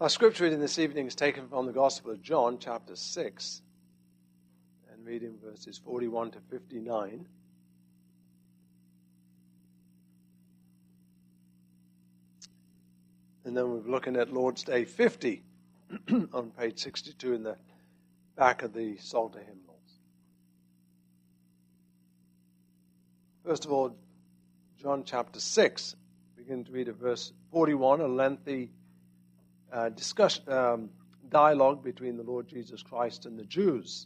Our scripture reading this evening is taken from the Gospel of John, chapter 6, and reading verses 41 to 59. And then we're looking at Lord's Day 50 on page 62 in the back of the Psalter hymnals. First of all, John chapter 6, begin to read at verse 41, a lengthy dialogue between the Lord Jesus Christ and the Jews.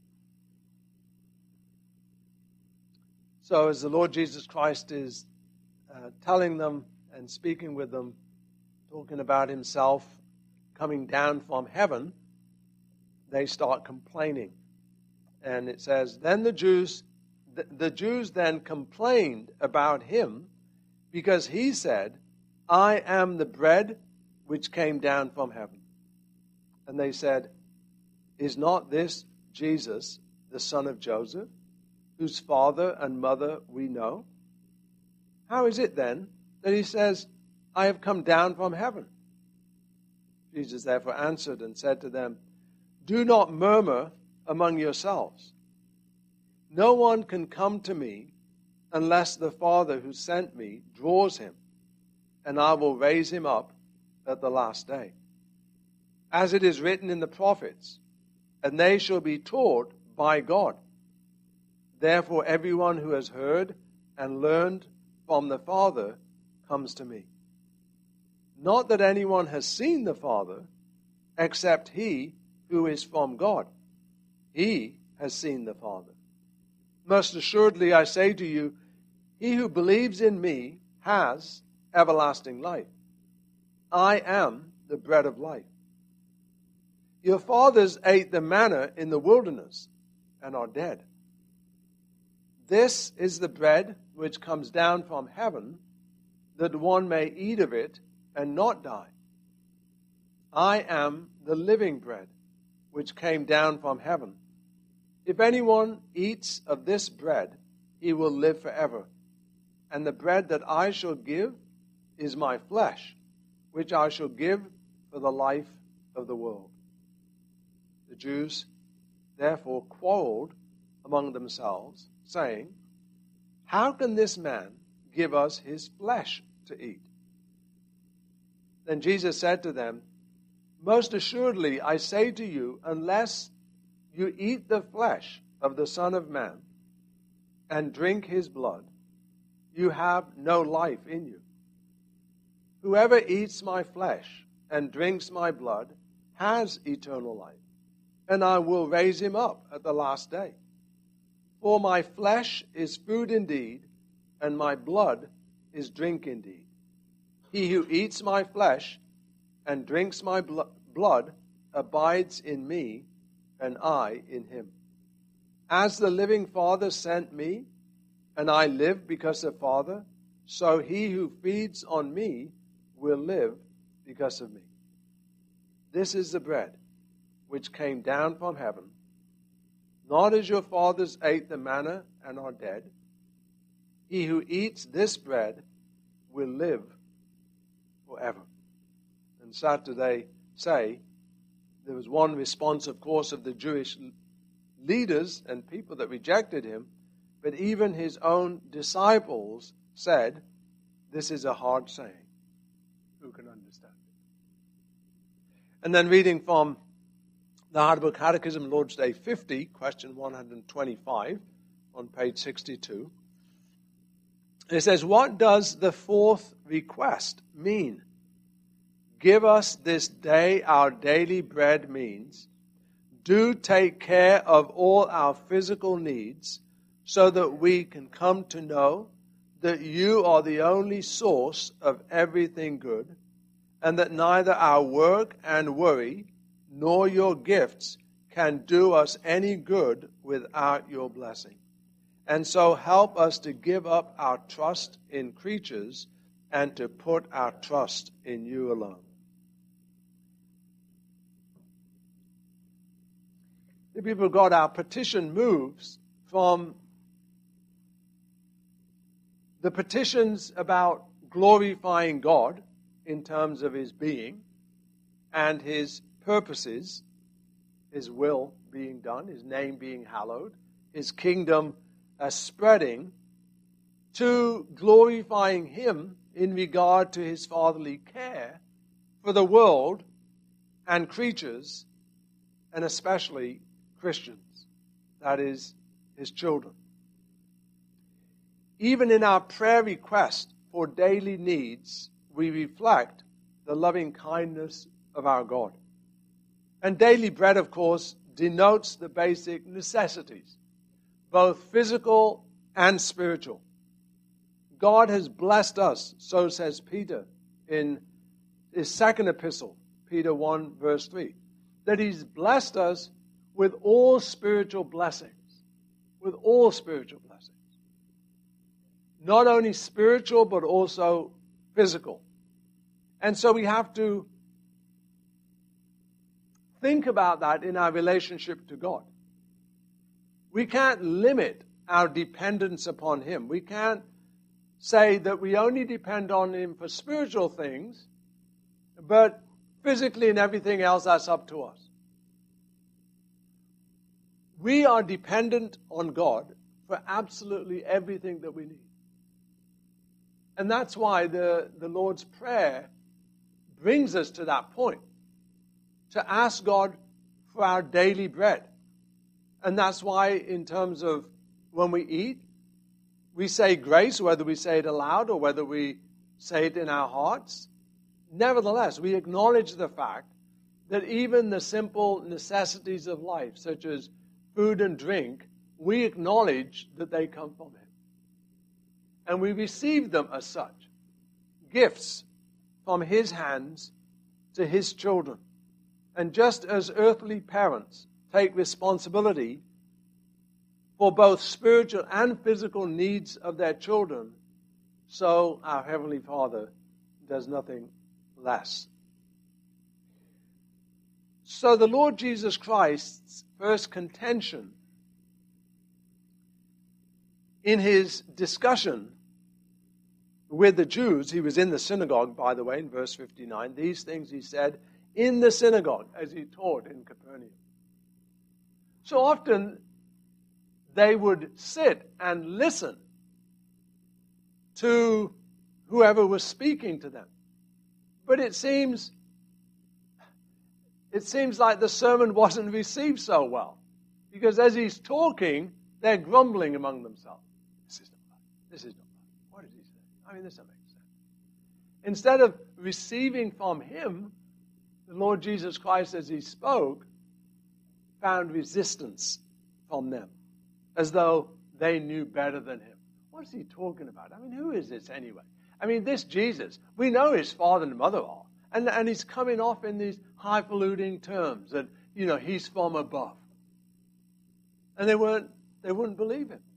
So as the Lord Jesus Christ is telling them and speaking with them, talking about himself coming down from heaven, they start complaining. And it says, then the Jews then complained about him because he said, I am the bread which came down from heaven. And they said, is not this Jesus, the son of Joseph, whose father and mother we know? How is it then that he says, I have come down from heaven? Jesus therefore answered and said to them, do not murmur among yourselves. No one can come to me unless the Father who sent me draws him, and I will raise him up at the last day. As it is written in the prophets, and they shall be taught by God. Therefore everyone who has heard and learned from the Father comes to me. Not that anyone has seen the Father, except he who is from God. He has seen the Father. Most assuredly I say to you, he who believes in me has everlasting life. I am the bread of life. Your fathers ate the manna in the wilderness and are dead. This is the bread which comes down from heaven, that one may eat of it and not die. I am the living bread which came down from heaven. If anyone eats of this bread, he will live forever. And the bread that I shall give is my flesh, which I shall give for the life of the world. The Jews therefore quarreled among themselves, saying, how can this man give us his flesh to eat? Then Jesus said to them, most assuredly I say to you, unless you eat the flesh of the Son of Man and drink his blood, you have no life in you. Whoever eats my flesh and drinks my blood has eternal life, and I will raise him up at the last day. For my flesh is food indeed, and my blood is drink indeed. He who eats my flesh and drinks my blood abides in me, and I in him. As the living Father sent me, and I live because of the Father, so he who feeds on me will live because of me. This is the bread which came down from heaven, not as your fathers ate the manna and are dead. He who eats this bread will live forever. And sad to say, there was one response, of course, of the Jewish leaders and people that rejected him, but even his own disciples said, this is a hard saying. Who can understand it? And then reading from the Heidelberg Catechism, Lord's Day 50, question 125, on page 62. It says, what does the fourth request mean? Give us this day our daily bread means, do take care of all our physical needs so that we can come to know that you are the only source of everything good, and that neither our work and worry nor your gifts can do us any good without your blessing. And so help us to give up our trust in creatures and to put our trust in you alone. The people of God, our petition moves from the petitions about glorifying God in terms of his being and his purposes, his will being done, his name being hallowed, his kingdom spreading, to glorifying him in regard to his fatherly care for the world and creatures, and especially Christians, that is, his children. Even in our prayer request for daily needs, we reflect the loving kindness of our God. And daily bread, of course, denotes the basic necessities, both physical and spiritual. God has blessed us, so says Peter in his second epistle, Peter 1, verse 3, that he's blessed us with all spiritual blessings. With all spiritual blessings. Not only spiritual, but also physical. And so we have to think about that in our relationship to God. We can't limit our dependence upon him. We can't say that we only depend on him for spiritual things, but physically and everything else, that's up to us. We are dependent on God for absolutely everything that we need. And that's why the Lord's Prayer brings us to that point, to ask God for our daily bread. And that's why in terms of when we eat, we say grace, whether we say it aloud or whether we say it in our hearts. Nevertheless, we acknowledge the fact that even the simple necessities of life, such as food and drink, we acknowledge that they come from him. And we receive them as such, gifts from his hands to his children. And just as earthly parents take responsibility for both spiritual and physical needs of their children, so our Heavenly Father does nothing less. So the Lord Jesus Christ's first contention in his discussion with the Jews, he was in the synagogue, by the way, in verse 59. These things he said in the synagogue as he taught in Capernaum. So often they would sit and listen to whoever was speaking to them. But it seems like the sermon wasn't received so well. Because as he's talking, they're grumbling among themselves. This is not right. This is not right. What did he say? I mean, this doesn't make sense. Instead of receiving from him, the Lord Jesus Christ, as he spoke, found resistance from them, as though they knew better than him. What is he talking about? I mean, who is this anyway? I mean, this Jesus, we know his father and mother are. And he's coming off in these highfalutin terms that, he's from above. And they wouldn't believe him.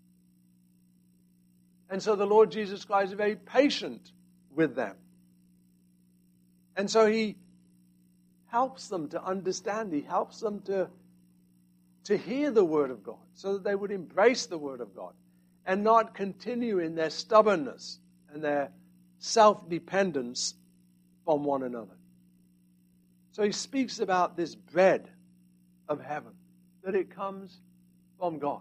And so the Lord Jesus Christ is very patient with them. And so he helps them to understand. He helps them to hear the Word of God so that they would embrace the Word of God and not continue in their stubbornness and their self-dependence from one another. So he speaks about this bread of heaven, that it comes from God.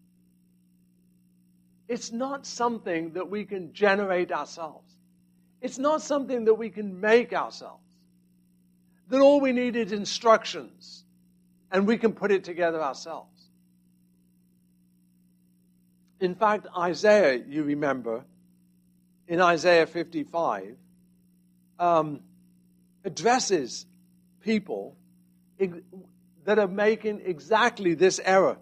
It's not something that we can generate ourselves. It's not something that we can make ourselves. That all we need is instructions, and we can put it together ourselves. In fact, Isaiah, you remember, in Isaiah 55, addresses people that are making exactly this error.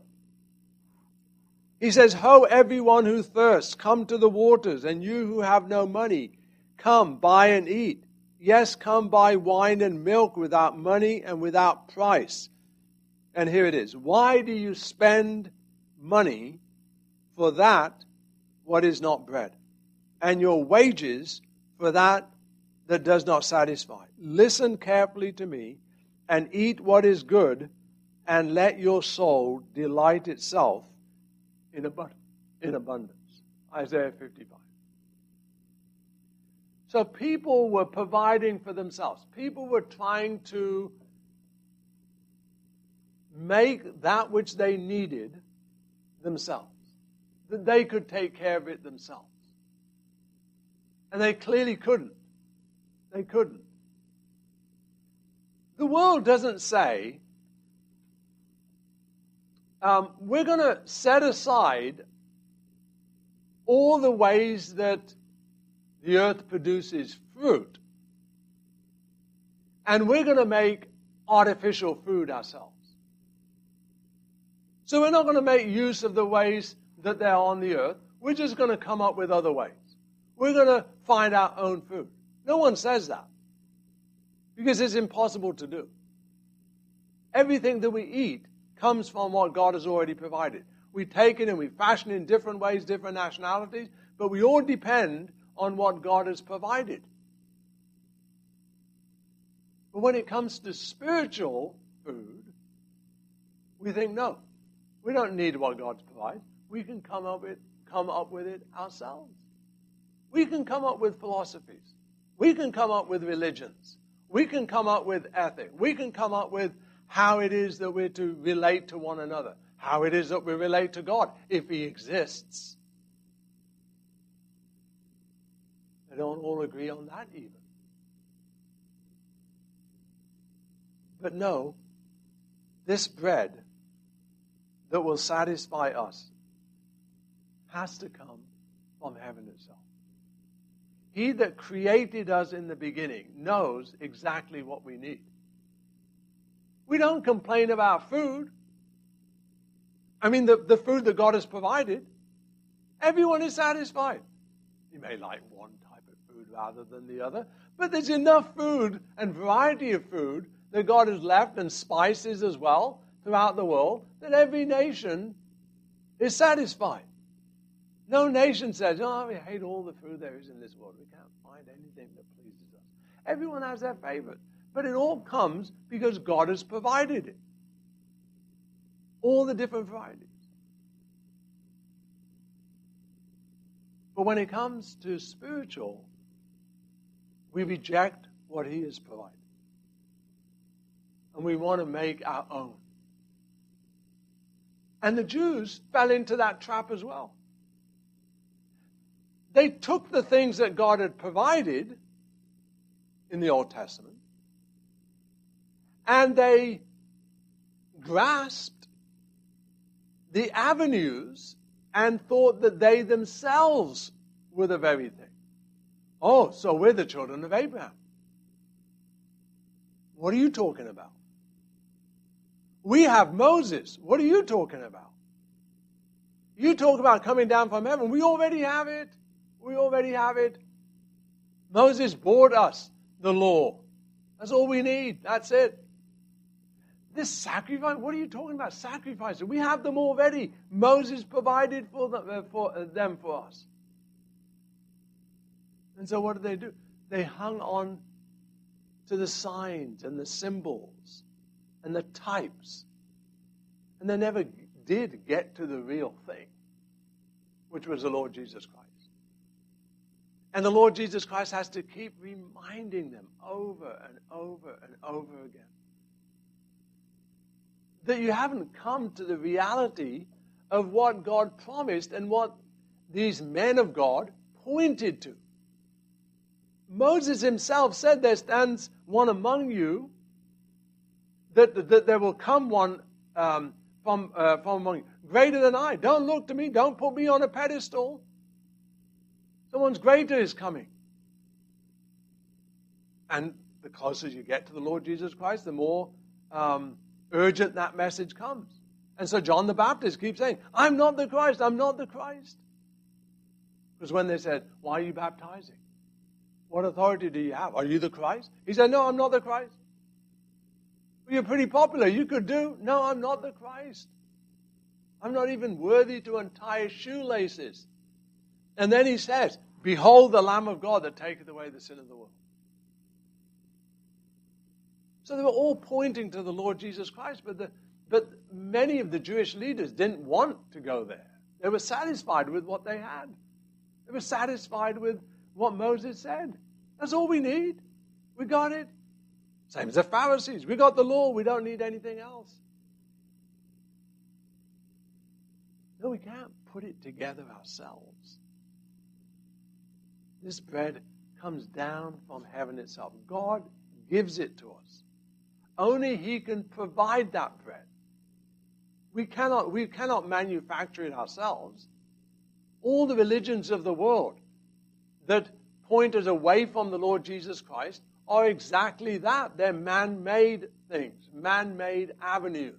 He says, "Ho, everyone who thirsts, come to the waters, and you who have no money, come, buy and eat. Yes, come buy wine and milk without money and without price." And here it is. "Why do you spend money for that what is not bread, and your wages for that that does not satisfy? Listen carefully to me, and eat what is good, and let your soul delight itself in abundance." Isaiah 55. So people were providing for themselves. People were trying to make that which they needed themselves, that they could take care of it themselves. And they clearly couldn't. They couldn't. The world doesn't say, we're going to set aside all the ways that the earth produces fruit, and we're going to make artificial food ourselves. So we're not going to make use of the ways that they're on the earth. We're just going to come up with other ways. We're going to find our own food. No one says that, because it's impossible to do. Everything that we eat comes from what God has already provided. We take it and we fashion it in different ways, different nationalities, but we all depend on what God has provided. But when it comes to spiritual food, we think, no, we don't need what God's provided. We can come up with it ourselves. We can come up with philosophies. We can come up with religions. We can come up with ethics. We can come up with how it is that we're to relate to one another, how it is that we relate to God, if He exists. They don't all agree on that even. But no, this bread that will satisfy us has to come from heaven itself. He that created us in the beginning knows exactly what we need. We don't complain about food. I mean, the food that God has provided, everyone is satisfied. You may like one type of food rather than the other, but there's enough food and variety of food that God has left, and spices as well, throughout the world, that every nation is satisfied. No nation says, oh, we hate all the food there is in this world. We can't find anything that pleases us. Everyone has their favorite. But it all comes because God has provided it. All the different varieties. But when it comes to spiritual, we reject what He has provided. And we want to make our own. And the Jews fell into that trap as well. They took the things that God had provided in the Old Testament, and they grasped the avenues and thought that they themselves were the very thing. Oh, so we're the children of Abraham. What are you talking about? We have Moses. What are you talking about? You talk about coming down from heaven. We already have it. We already have it. Moses brought us the law. That's all we need. That's it. This sacrifice, what are you talking about? Sacrifices. We have them already. Moses provided for them for us. And so what did they do? They hung on to the signs and the symbols and the types. And they never did get to the real thing, which was the Lord Jesus Christ. And the Lord Jesus Christ has to keep reminding them over and over and over again that you haven't come to the reality of what God promised and what these men of God pointed to. Moses himself said, there stands one among you, that there will come one from among you, greater than I. Don't look to me. Don't put me on a pedestal. Someone's greater is coming. And the closer you get to the Lord Jesus Christ, the more urgent that message comes. And so John the Baptist keeps saying, I'm not the Christ, I'm not the Christ. Because when they said, why are you baptizing? What authority do you have? Are you the Christ? He said, no, I'm not the Christ. Well, you're pretty popular, you could do. No, I'm not the Christ. I'm not even worthy to untie his shoelaces. And then he says, behold the Lamb of God that taketh away the sin of the world. So they were all pointing to the Lord Jesus Christ, but many of the Jewish leaders didn't want to go there. They were satisfied with what they had. They were satisfied with what Moses said. That's all we need. We got it. Same as the Pharisees. We got the law. We don't need anything else. No, we can't put it together ourselves. This bread comes down from heaven itself. God gives it to us. Only He can provide that bread. We cannot manufacture it ourselves. All the religions of the world that point us away from the Lord Jesus Christ are exactly that. They're man-made things, man-made avenues.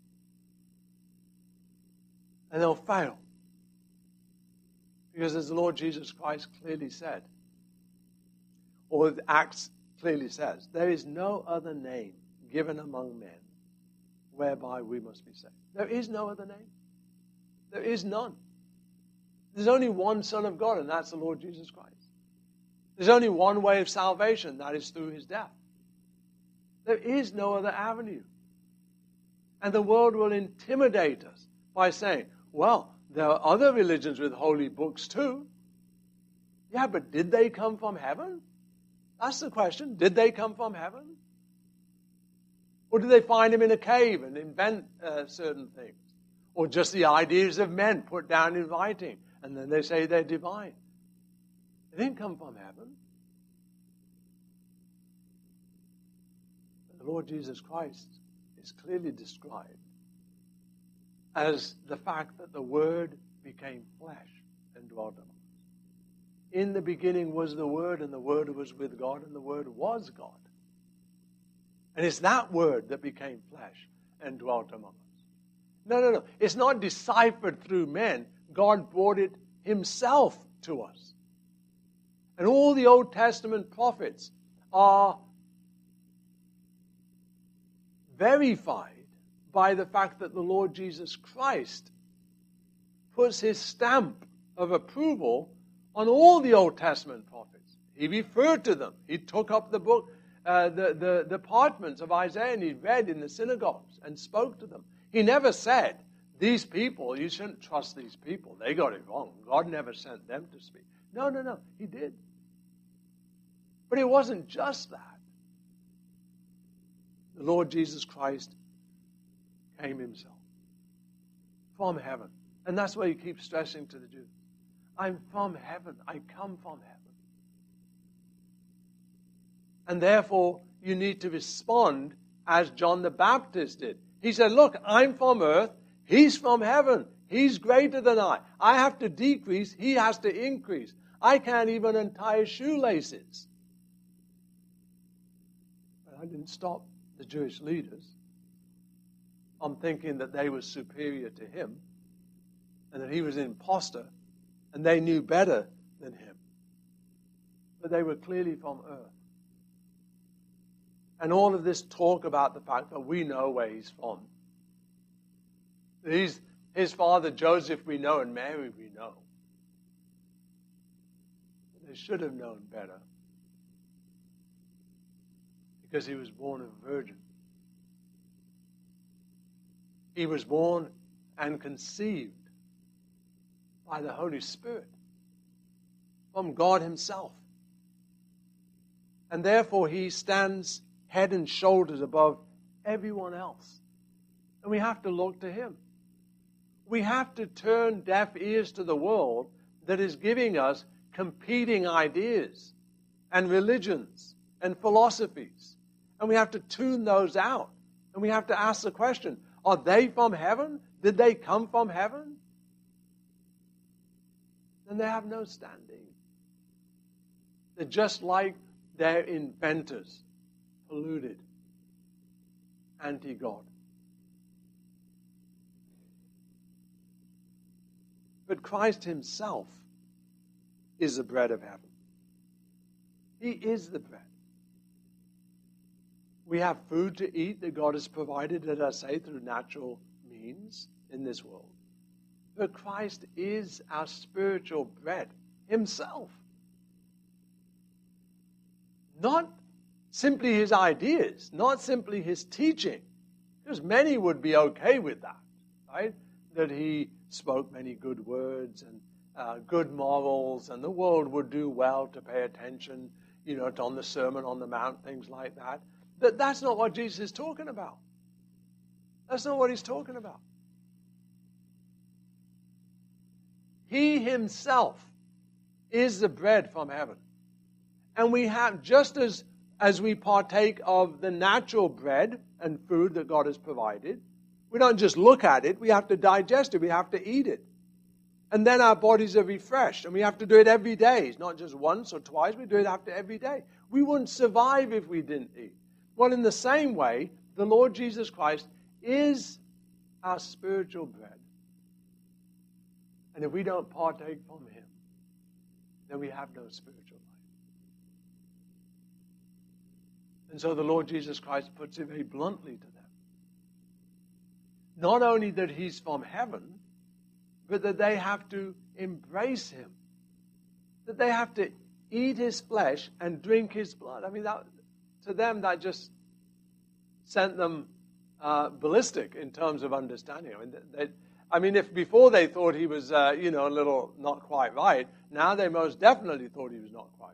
And they'll fail. Because as the Lord Jesus Christ clearly said, or Acts clearly says, there is no other name given among men whereby we must be saved. There is no other name. There is none. There's only one Son of God, and that's the Lord Jesus Christ. There's only one way of salvation, that is through His death. There is no other avenue. And the world will intimidate us by saying, well, there are other religions with holy books too. Yeah, but did they come from heaven? That's the question. Did they come from heaven? Or did they find Him in a cave and invent certain things? Or just the ideas of men put down in writing, and then they say they're divine? They didn't come from heaven. The Lord Jesus Christ is clearly described as the fact that the Word became flesh and dwelt among us. In the beginning was the Word, and the Word was with God, and the Word was God. And it's that Word that became flesh and dwelt among us. No. It's not deciphered through men. God brought it Himself to us. And all the Old Testament prophets are verified by the fact that the Lord Jesus Christ puts His stamp of approval on all the Old Testament prophets. He referred to them. He took up the book, the parchments of Isaiah, and he read in the synagogues and spoke to them. He never said, these people, you shouldn't trust these people. They got it wrong. God never sent them to speak. No. He did. But it wasn't just that. The Lord Jesus Christ came Himself from heaven. And that's why He keeps stressing to the Jews, I'm from heaven. I come from heaven. And therefore, you need to respond as John the Baptist did. He said, look, I'm from earth. He's from heaven. He's greater than I. I have to decrease. He has to increase. I can't even untie his shoelaces. But I didn't stop the Jewish leaders from thinking that they were superior to him and that he was an imposter and they knew better than him. But they were clearly from earth. And all of this talk about the fact that we know where he's from. His father Joseph we know and Mary we know. But they should have known better. Because he was born of a virgin. He was born and conceived by the Holy Spirit from God Himself. And therefore he stands head and shoulders above everyone else. And we have to look to Him. We have to turn deaf ears to the world that is giving us competing ideas and religions and philosophies. And we have to tune those out. And we have to ask the question, are they from heaven? Did they come from heaven? Then they have no standing. They're just like their inventors, polluted, anti-God. But Christ Himself is the bread of heaven. He is the bread. We have food to eat that God has provided, as I say, through natural means in this world. But Christ is our spiritual bread Himself. Not simply His ideas, not simply His teaching, because many would be okay with that, right? That He spoke many good words and good morals, and the world would do well to pay attention. on the Sermon on the Mount, things like that. That's not what Jesus is talking about. That's not what he's talking about. He himself is the bread from heaven. And we have, just as we partake of the natural bread and food that God has provided, we don't just look at it, we have to digest it, we have to eat it. And then our bodies are refreshed, and we have to do it every day. It's not just once or twice, we do it after every day. We wouldn't survive if we didn't eat. Well, in the same way, the Lord Jesus Christ is our spiritual bread. And if we don't partake from him, then we have no spiritual life. And so the Lord Jesus Christ puts it very bluntly to them. Not only that he's from heaven, but that they have to embrace him. That they have to eat his flesh and drink his blood. I mean, to them, that just sent them ballistic in terms of understanding. If before they thought he was, a little not quite right, now they most definitely thought he was not quite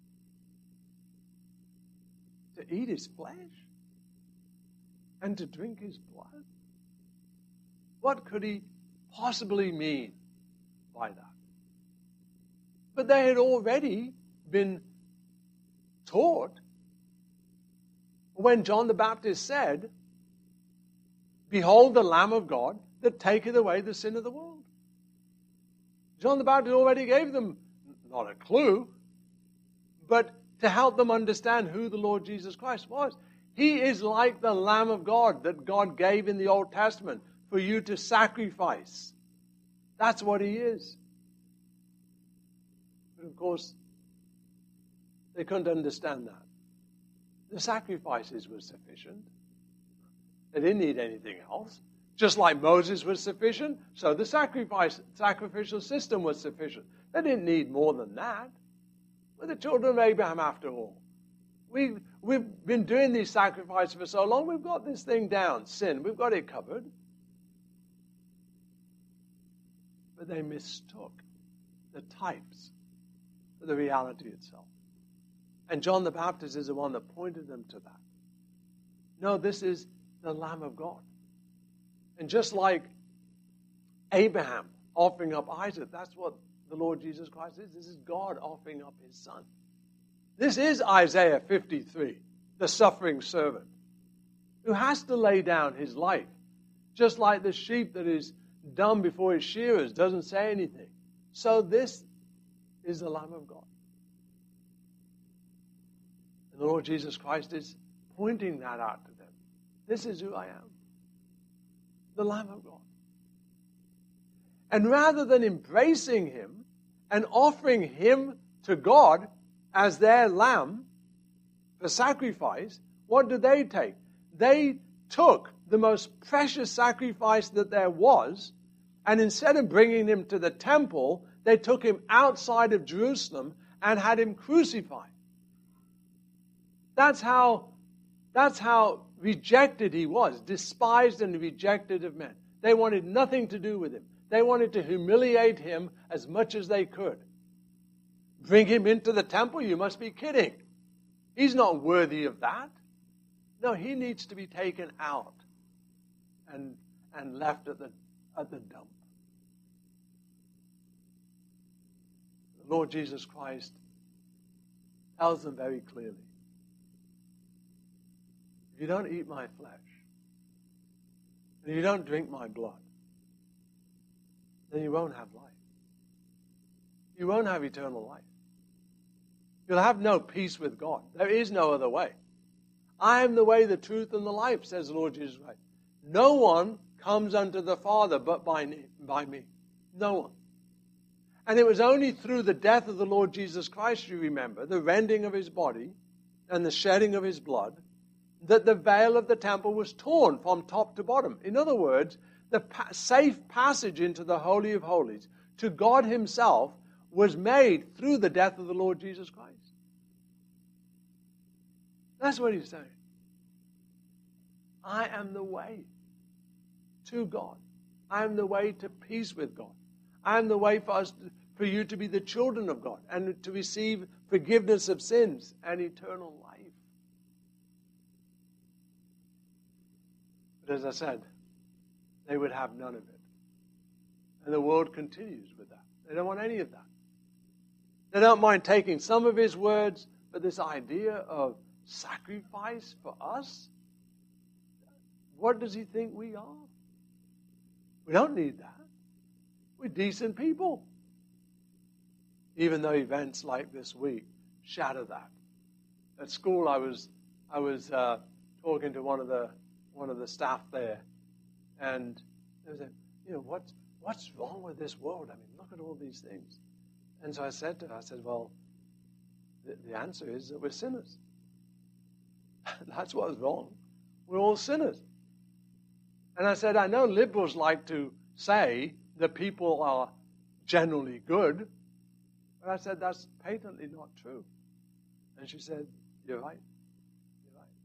right. To eat his flesh and to drink his blood? What could he possibly mean by that? But they had already been taught when John the Baptist said, "Behold the Lamb of God that taketh away the sin of the world." John the Baptist already gave them, not a clue, but to help them understand who the Lord Jesus Christ was. He is like the Lamb of God that God gave in the Old Testament for you to sacrifice. That's what he is. But of course, they couldn't understand that. The sacrifices were sufficient. They didn't need anything else. Just like Moses was sufficient, so the sacrificial system was sufficient. They didn't need more than that. We're the children of Abraham after all. We've been doing these sacrifices for so long, we've got this thing down, sin. We've got it covered. But they mistook the types for the reality itself. And John the Baptist is the one that pointed them to that. No, this is the Lamb of God. And just like Abraham offering up Isaac, that's what the Lord Jesus Christ is. This is God offering up his Son. This is Isaiah 53, the suffering servant, who has to lay down his life, just like the sheep that is dumb before his shearers, doesn't say anything. So this is the Lamb of God. And the Lord Jesus Christ is pointing that out to them. This is who I am, the Lamb of God. And rather than embracing him and offering him to God as their lamb for sacrifice, what did they take? They took the most precious sacrifice that there was, and instead of bringing him to the temple, they took him outside of Jerusalem and had him crucified. That's how rejected he was, despised and rejected of men. They wanted nothing to do with him. They wanted to humiliate him as much as they could. Bring him into the temple? You must be kidding. He's not worthy of that. No, he needs to be taken out and left at the dump. The Lord Jesus Christ tells them very clearly, if you don't eat my flesh, and you don't drink my blood, then you won't have life. You won't have eternal life. You'll have no peace with God. There is no other way. I am the way, the truth, and the life, says the Lord Jesus Christ. No one comes unto the Father but by me. No one. And it was only through the death of the Lord Jesus Christ, you remember, the rending of his body and the shedding of his blood, that the veil of the temple was torn from top to bottom. In other words, the safe passage into the Holy of Holies to God himself was made through the death of the Lord Jesus Christ. That's what he's saying. I am the way to God. I am the way to peace with God. I am the way for you to be the children of God and to receive forgiveness of sins and eternal life. But as I said, they would have none of it. And the world continues with that. They don't want any of that. They don't mind taking some of his words, but this idea of sacrifice for us, what does he think we are? We don't need that. We're decent people. Even though events like this week shatter that. At school, I was talking to one of the staff there, and they said, what's wrong with this world? I mean, look at all these things. And so I said to her, well, the answer is that we're sinners. That's what's wrong. We're all sinners. And I said, I know liberals like to say that people are generally good, but I said, that's patently not true. And she said, you're right. You're right.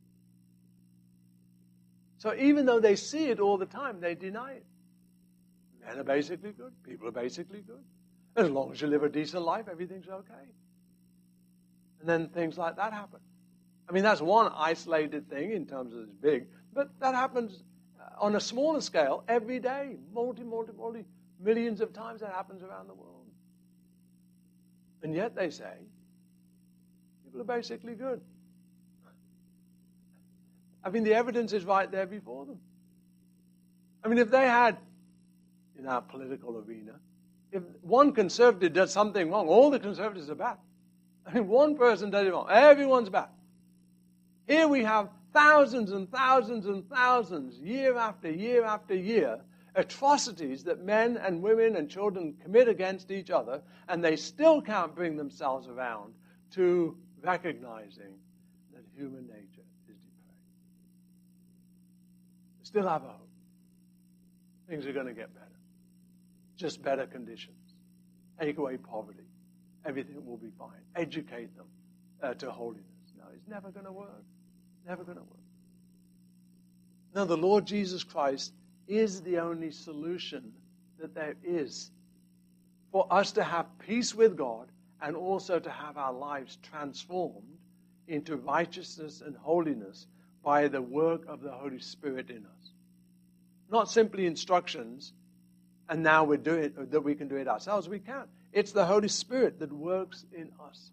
So even though they see it all the time, they deny it. Men are basically good. People are basically good. As long as you live a decent life, everything's okay. And then things like that happen. I mean, that's one isolated thing in terms of it's big, but that happens on a smaller scale every day. Multi, millions of times that happens around the world. And yet they say, people are basically good. I mean, the evidence is right there before them. I mean, if they had, in our political arena, if one conservative does something wrong, all the conservatives are bad. I mean, one person does it wrong, everyone's bad. Here we have thousands and thousands and thousands, year after year after year, atrocities that men and women and children commit against each other, and they still can't bring themselves around to recognizing that human nature is depraved. They still have a hope. Things are going to get better. Just better conditions. Take away poverty. Everything will be fine. Educate them to holiness. No, it's never going to work. Never going to work. No, the Lord Jesus Christ is the only solution that there is for us to have peace with God and also to have our lives transformed into righteousness and holiness by the work of the Holy Spirit in us. Not simply instructions, and now we do it, that we can do it ourselves. We can't. It's the Holy Spirit that works in us.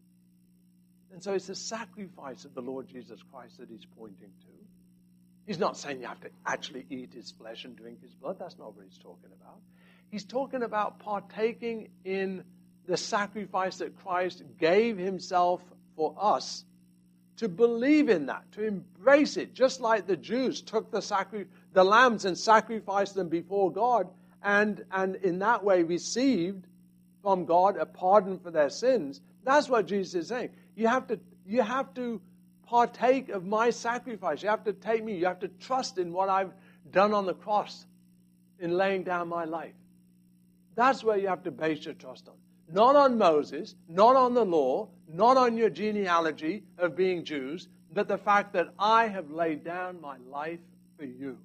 And so it's the sacrifice of the Lord Jesus Christ that he's pointing to. He's not saying you have to actually eat his flesh and drink his blood. That's not what he's talking about. He's talking about partaking in the sacrifice that Christ gave himself for us, to believe in that, to embrace it, just like the Jews took the lambs and sacrificed them before God, and in that way received from God a pardon for their sins. That's what Jesus is saying. You have to partake of my sacrifice. You have to take me. You have to trust in what I've done on the cross in laying down my life. That's where you have to base your trust on. Not on Moses, not on the law, not on your genealogy of being Jews, but the fact that I have laid down my life for you.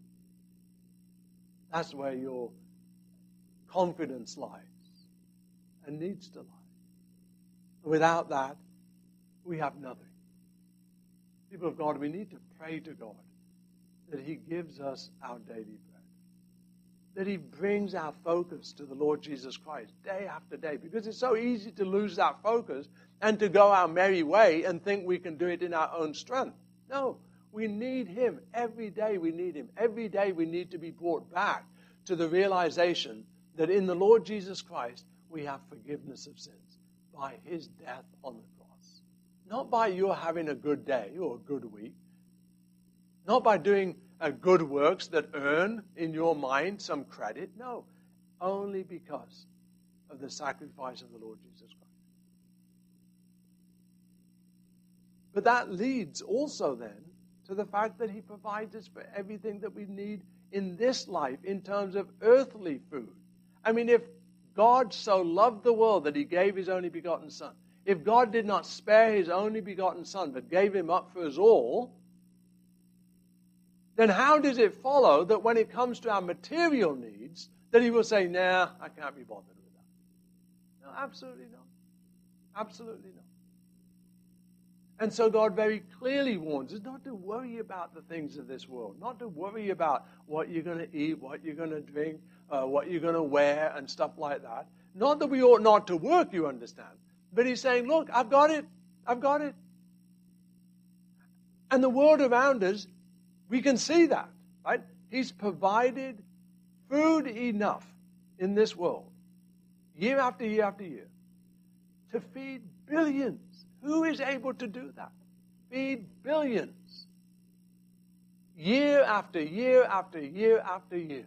That's where your confidence lies and needs to lie. Without that, we have nothing. People of God, we need to pray to God that he gives us our daily bread. That he brings our focus to the Lord Jesus Christ day after day. Because it's so easy to lose that focus and to go our merry way and think we can do it in our own strength. No, we need him. Every day we need him. Every day we need to be brought back to the realization that in the Lord Jesus Christ we have forgiveness of sins by his death on the cross. Not by your having a good day or a good week. Not by doing good works that earn in your mind some credit. No, only because of the sacrifice of the Lord Jesus Christ. But that leads also then to the fact that he provides us for everything that we need in this life in terms of earthly food. I mean, if God so loved the world that he gave his only begotten Son, if God did not spare his only begotten Son but gave him up for us all, then how does it follow that when it comes to our material needs, that he will say, nah, I can't be bothered with that. No, absolutely not. Absolutely not. And so God very clearly warns us not to worry about the things of this world, not to worry about what you're going to eat, what you're going to drink, what you're going to wear, and stuff like that. Not that we ought not to work, you understand. But he's saying, look, I've got it. I've got it. And the world around us, we can see that, right? He's provided food enough in this world, year after year after year, to feed billions. Who is able to do that? Feed billions. Year after year after year after year.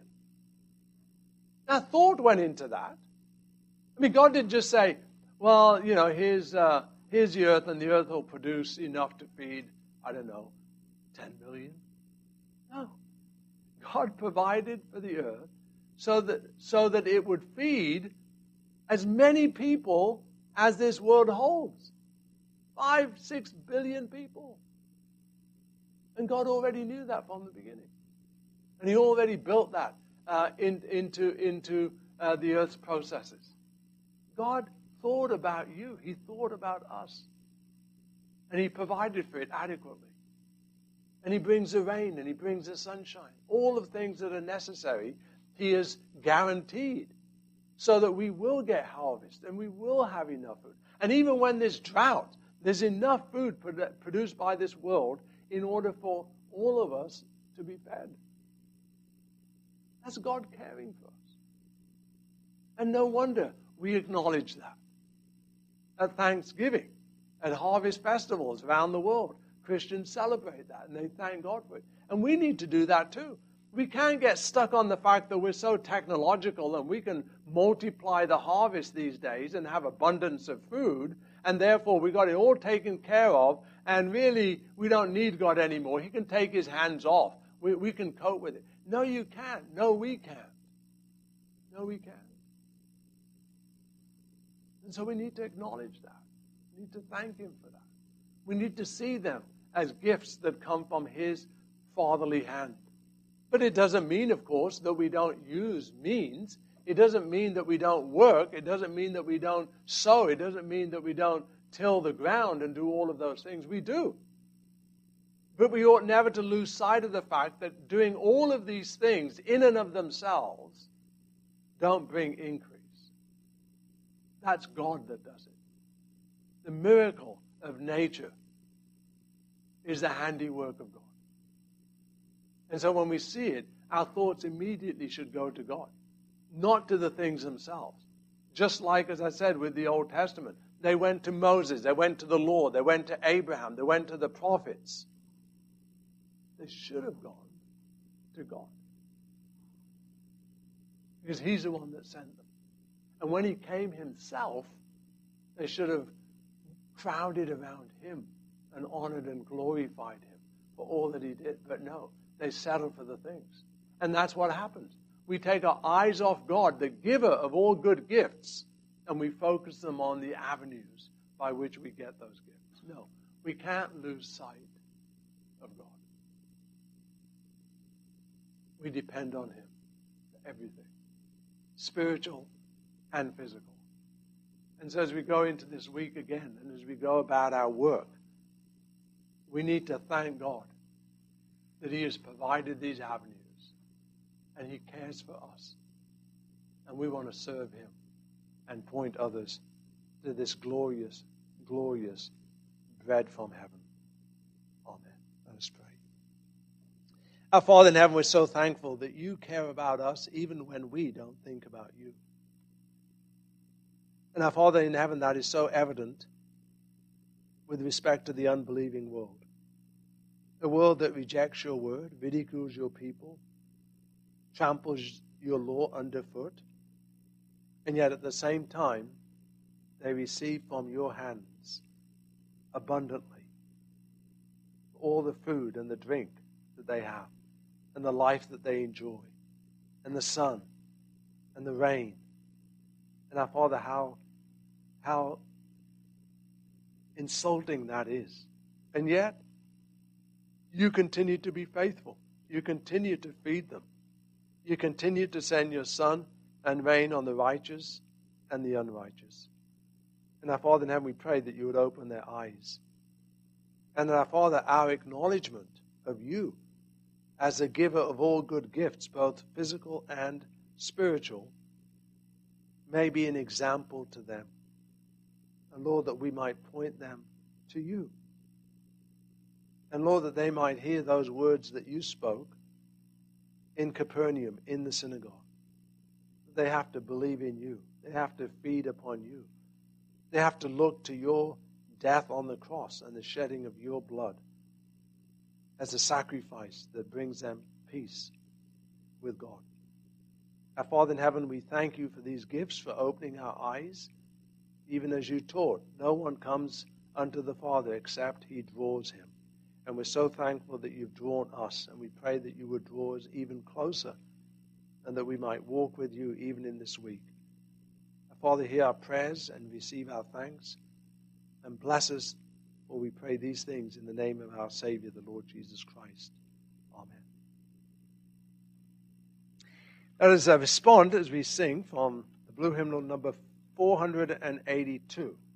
Now, thought went into that. I mean, God didn't just say, well, here's the earth, and the earth will produce enough to feed, 10 billion. No. God provided for the earth so that it would feed as many people as this world holds. 5-6 billion people. And God already knew that from the beginning. And He already built that into the earth's processes. God thought about you. He thought about us. And He provided for it adequately. And He brings the rain and He brings the sunshine. All of the things that are necessary, He has guaranteed so that we will get harvest and we will have enough food. And even when there's drought, there's enough food produced by this world in order for all of us to be fed. That's God caring for us. And no wonder we acknowledge that. At Thanksgiving, at harvest festivals around the world, Christians celebrate that and they thank God for it. And we need to do that too. We can't get stuck on the fact that we're so technological and we can multiply the harvest these days and have abundance of food, and therefore we got it all taken care of, and really we don't need God anymore. He can take His hands off. We can cope with it. No, you can't. No, we can't. No, we can't. And so we need to acknowledge that. We need to thank Him for that. We need to see them as gifts that come from His fatherly hand. But it doesn't mean, of course, that we don't use means. It doesn't mean that we don't work. It doesn't mean that we don't sow. It doesn't mean that we don't till the ground and do all of those things. We do. But we ought never to lose sight of the fact that doing all of these things in and of themselves don't bring increase. That's God that does it. The miracle of nature is the handiwork of God. And so when we see it, our thoughts immediately should go to God, not to the things themselves. Just like, as I said, with the Old Testament, they went to Moses, they went to the law, they went to Abraham, they went to the prophets. They should have gone to God, because He's the one that sent them. And when He came Himself, they should have crowded around Him and honored and glorified Him for all that He did. But no, they settled for the things. And that's what happens. We take our eyes off God, the giver of all good gifts, and we focus them on the avenues by which we get those gifts. No, we can't lose sight of God. We depend on Him for everything, spiritual and physical. And so as we go into this week again, and as we go about our work, we need to thank God that He has provided these avenues and He cares for us. And we want to serve Him and point others to this glorious, glorious bread from heaven. Amen. Let us pray. Our Father in heaven, we're so thankful that You care about us even when we don't think about You. And our Father in heaven, that is so evident with respect to the unbelieving world. A world that rejects Your word, ridicules Your people, tramples Your law underfoot, and yet at the same time, they receive from Your hands abundantly all the food and the drink that they have, and the life that they enjoy, and the sun, and the rain. And our Father, how insulting that is. And yet, You continue to be faithful. You continue to feed them. You continue to send Your sun and rain on the righteous and the unrighteous. And our Father in heaven, we pray that you would open their eyes. And that our Father, our acknowledgement of you as a giver of all good gifts, both physical and spiritual, may be an example to them. And Lord, that we might point them to you. And Lord, that they might hear those words that you spoke in Capernaum, in the synagogue. They have to believe in you. They have to feed upon you. They have to look to your death on the cross and the shedding of your blood as a sacrifice that brings them peace with God. Our Father in heaven, we thank you for these gifts, for opening our eyes. Even as you taught, no one comes unto the Father except he draws him. And we're so thankful that you've drawn us, and we pray that you would draw us even closer and that we might walk with you even in this week. Our Father, hear our prayers and receive our thanks, and bless us, for we pray these things in the name of our Savior, the Lord Jesus Christ. Amen. Let us respond as we sing from the blue hymnal number 482.